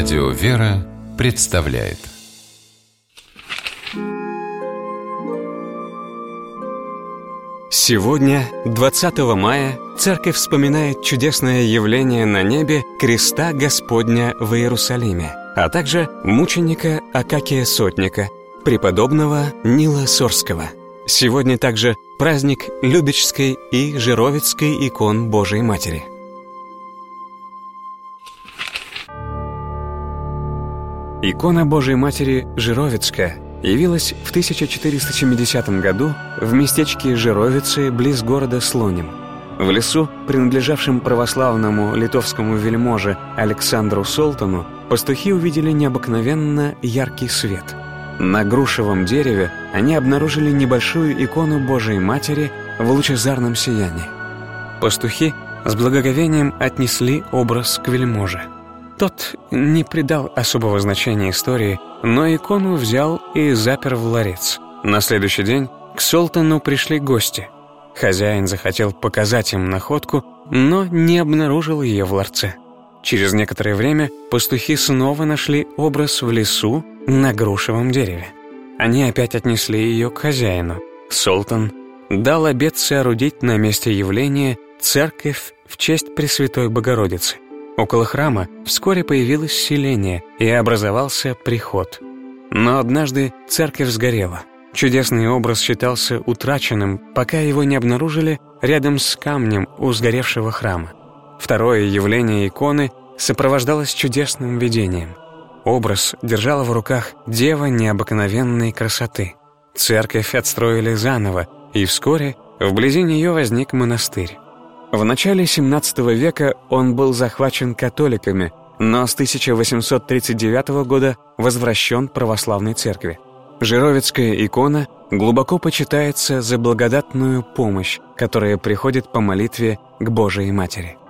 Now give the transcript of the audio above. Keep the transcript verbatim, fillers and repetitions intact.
Радио «Вера» представляет. Сегодня, двадцатого мая, Церковь вспоминает чудесное явление на небе креста Господня в Иерусалиме, а также мученика Акакия Сотника, преподобного Нила Сорского. Сегодня также праздник Любечской и Жировицкой икон Божией Матери. Икона Божией Матери Жировицкая явилась в тысяча четыреста семидесятом году в местечке Жировицы близ города Слоним. В лесу, принадлежавшем православному литовскому вельможе Александру Солтону, пастухи увидели необыкновенно яркий свет. На грушевом дереве они обнаружили небольшую икону Божией Матери в лучезарном сиянии. Пастухи с благоговением отнесли образ к вельможе. Тот не придал особого значения истории, но икону взял и запер в ларец. На следующий день к Солтону пришли гости. Хозяин захотел показать им находку, но не обнаружил ее в ларце. Через некоторое время пастухи снова нашли образ в лесу на грушевом дереве. Они опять отнесли ее к хозяину. Солтон дал обет соорудить на месте явления церковь в честь Пресвятой Богородицы. Около храма вскоре появилось селение и образовался приход. Но однажды церковь сгорела. Чудесный образ считался утраченным, пока его не обнаружили рядом с камнем у сгоревшего храма. Второе явление иконы сопровождалось чудесным видением. Образ держала в руках дева необыкновенной красоты. Церковь отстроили заново, и вскоре вблизи нее возник монастырь. В начале семнадцатого века он был захвачен католиками, но с тысяча восемьсот тридцать девятого года возвращен православной церкви. Жировицкая икона глубоко почитается за благодатную помощь, которая приходит по молитве к Божией Матери.